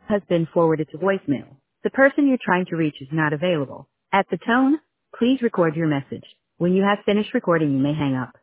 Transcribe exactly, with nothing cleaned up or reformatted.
has been forwarded to voicemail. The person you're trying to reach is not available. At the tone, please record your message. When you have finished recording, you may hang up.